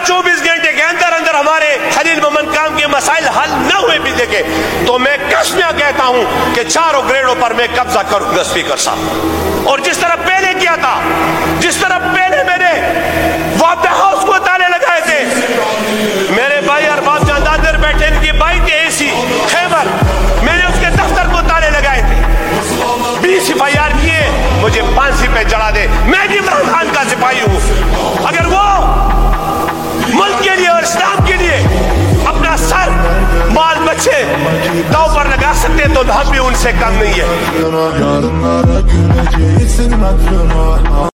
24 घंटे के अंदर अंदर हमारे खलील मोहम्मद काम के मसाइल हल न हुए भी देखे तो मैं कसमिया कहता हूं कि चारों ग्रेडों पर मैं कब्जा करूंगा स्पीकर साहब। और जिस तरह पहले किया था, जिस तरह पहले मैंने वापडा हाउस को ताले लगाए थे, मेरे भाई अरबाब जान दादर बैठे इनकी बाइक के एसी खैबर, मैंने उसके दफ्तर को ताले लगाए थे। 20 FIR किए, मुझे फांसी पे चढ़ा दे। मैं भी इमरान खान का सिपाही हूं। अगर वो मुल्क के लिए और इस्लाम के लिए अपना सर बाल बच्चे दांव पर लगा सकते तो हम भी उनसे कम नहीं है।